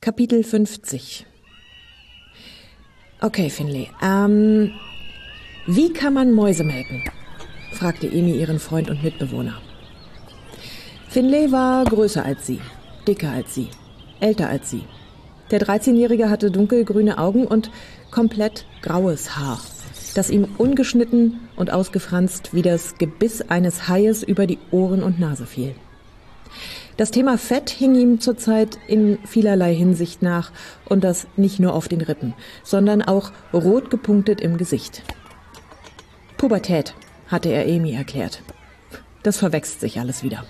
Kapitel 50. Okay, Finlay. Wie kann man Mäuse melken? Fragte Amy ihren Freund und Mitbewohner. Finlay war größer als sie, dicker als sie, älter als sie. Der 13-Jährige hatte dunkelgrüne Augen und komplett graues Haar, das ihm ungeschnitten und ausgefranst wie das Gebiss eines Haies über die Ohren und Nase fiel. Das Thema Fett hing ihm zurzeit in vielerlei Hinsicht nach und das nicht nur auf den Rippen, sondern auch rot gepunktet im Gesicht. Pubertät, hatte er Amy erklärt. Das verwechselt sich alles wieder.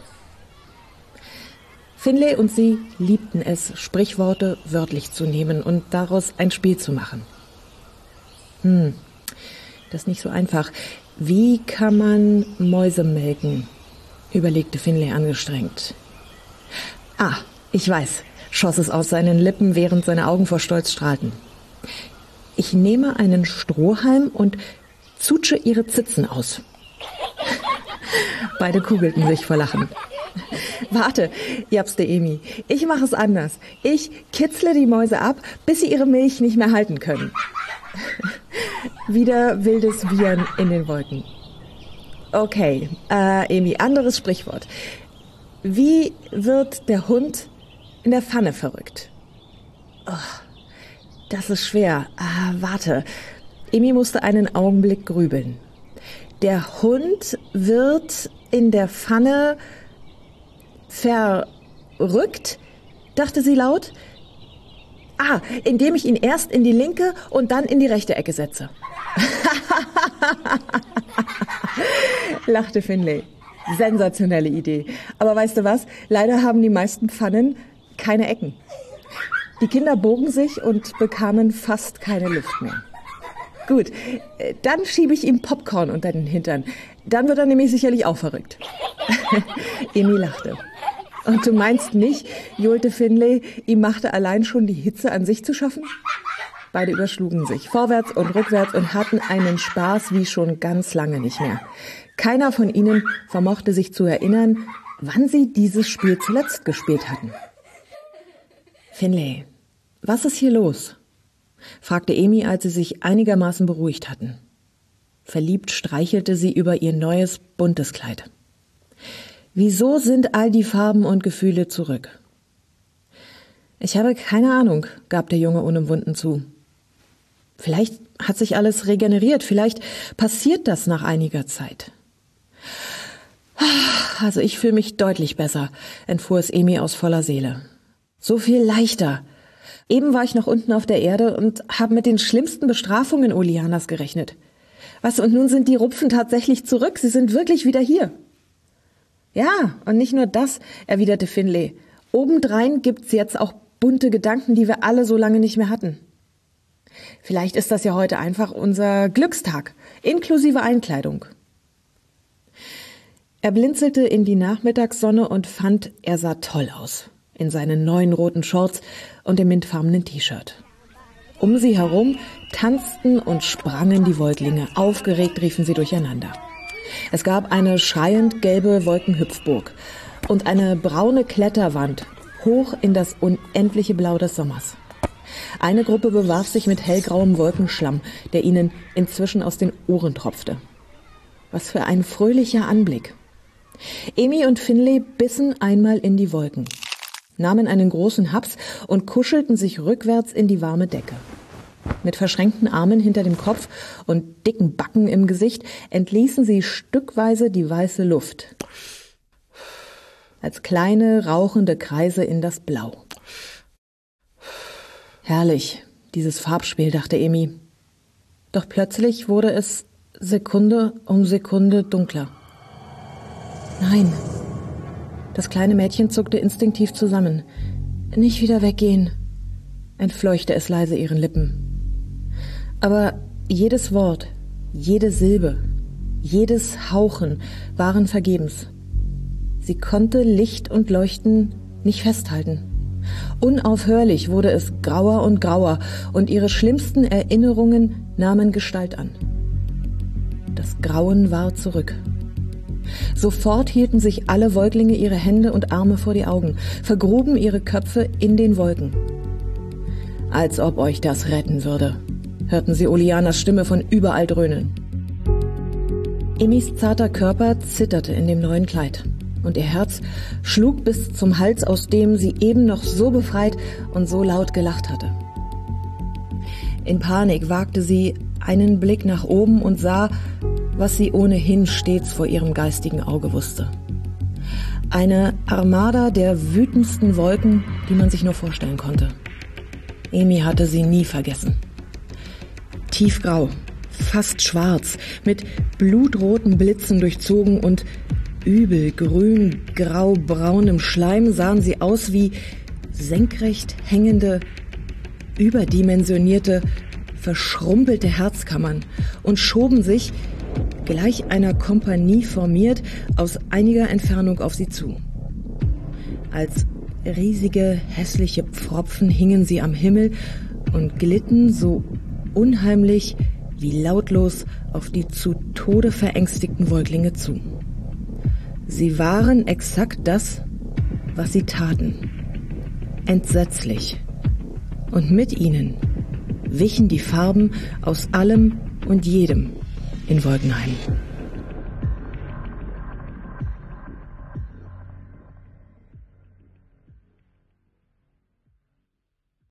Finlay und sie liebten es, Sprichworte wörtlich zu nehmen und daraus ein Spiel zu machen. Das ist nicht so einfach. Wie kann man Mäuse melken? Überlegte Finlay angestrengt. Ich weiß, schoss es aus seinen Lippen, während seine Augen vor Stolz strahlten. Ich nehme einen Strohhalm und zutsche ihre Zitzen aus. Beide kugelten sich vor Lachen. Warte, japste Amy. Ich mache es anders. Ich kitzle die Mäuse ab, bis sie ihre Milch nicht mehr halten können. Wieder wildes Wiehern in den Wolken. Okay, Amy, anderes Sprichwort. Wie wird der Hund in der Pfanne verrückt? Oh, das ist schwer. Warte. Amy musste einen Augenblick grübeln. Der Hund wird in der Pfanne verrückt, dachte sie laut. Indem ich ihn erst in die linke und dann in die rechte Ecke setze. Lachte Finlay. Sensationelle Idee. Aber weißt du was? Leider haben die meisten Pfannen keine Ecken. Die Kinder bogen sich und bekamen fast keine Luft mehr. Gut, dann schiebe ich ihm Popcorn unter den Hintern. Dann wird er nämlich sicherlich auch verrückt. Amy lachte. Und du meinst nicht, johlte Finlay, ihm machte allein schon die Hitze an sich zu schaffen? Beide überschlugen sich, vorwärts und rückwärts, und hatten einen Spaß wie schon ganz lange nicht mehr. Keiner von ihnen vermochte sich zu erinnern, wann sie dieses Spiel zuletzt gespielt hatten. Finlay, was ist hier los? Fragte Amy, als sie sich einigermaßen beruhigt hatten. Verliebt streichelte sie über ihr neues, buntes Kleid. Wieso sind all die Farben und Gefühle zurück? Ich habe keine Ahnung, gab der Junge unumwunden zu. Vielleicht hat sich alles regeneriert, vielleicht passiert das nach einiger Zeit. Also ich fühle mich deutlich besser, entfuhr es Amy aus voller Seele. So viel leichter. Eben war ich noch unten auf der Erde und habe mit den schlimmsten Bestrafungen Oleanas gerechnet. Was, und nun sind die Rupfen tatsächlich zurück, sie sind wirklich wieder hier. Ja, und nicht nur das, erwiderte Finlay. Obendrein gibt's jetzt auch bunte Gedanken, die wir alle so lange nicht mehr hatten. Vielleicht ist das ja heute einfach unser Glückstag, inklusive Einkleidung. Er blinzelte in die Nachmittagssonne und fand, er sah toll aus, in seinen neuen roten Shorts und dem mintfarbenen T-Shirt. Um sie herum tanzten und sprangen die Wolklinge, aufgeregt riefen sie durcheinander. Es gab eine schreiend gelbe Wolkenhüpfburg und eine braune Kletterwand hoch in das unendliche Blau des Sommers. Eine Gruppe bewarf sich mit hellgrauem Wolkenschlamm, der ihnen inzwischen aus den Ohren tropfte. Was für ein fröhlicher Anblick. Amy und Finlay bissen einmal in die Wolken, nahmen einen großen Haps und kuschelten sich rückwärts in die warme Decke. Mit verschränkten Armen hinter dem Kopf und dicken Backen im Gesicht entließen sie stückweise die weiße Luft. Als kleine, rauchende Kreise in das Blau. Herrlich, dieses Farbspiel, dachte Amy. Doch plötzlich wurde es Sekunde um Sekunde dunkler. Nein. Das kleine Mädchen zuckte instinktiv zusammen. Nicht wieder weggehen, entfleuchte es leise ihren Lippen. Aber jedes Wort, jede Silbe, jedes Hauchen waren vergebens. Sie konnte Licht und Leuchten nicht festhalten. Unaufhörlich wurde es grauer und grauer, und ihre schlimmsten Erinnerungen nahmen Gestalt an. Das Grauen war zurück. Sofort hielten sich alle Wolklinge ihre Hände und Arme vor die Augen, vergruben ihre Köpfe in den Wolken. Als ob euch das retten würde, hörten sie Oleanas Stimme von überall dröhnen. Emmys zarter Körper zitterte in dem neuen Kleid und ihr Herz schlug bis zum Hals, aus dem sie eben noch so befreit und so laut gelacht hatte. In Panik wagte sie einen Blick nach oben und sah, was sie ohnehin stets vor ihrem geistigen Auge wusste. Eine Armada der wütendsten Wolken, die man sich nur vorstellen konnte. Emmy hatte sie nie vergessen. Tiefgrau, fast schwarz, mit blutroten Blitzen durchzogen und übel grün, grau, braunem Schleim sahen sie aus wie senkrecht hängende, überdimensionierte, verschrumpelte Herzkammern und schoben sich, gleich einer Kompanie formiert, aus einiger Entfernung auf sie zu. Als riesige, hässliche Pfropfen hingen sie am Himmel und glitten so unheimlich wie lautlos auf die zu Tode verängstigten Säuglinge zu. Sie waren exakt das, was sie taten. Entsetzlich. Und mit ihnen wichen die Farben aus allem und jedem in Wolkenheim.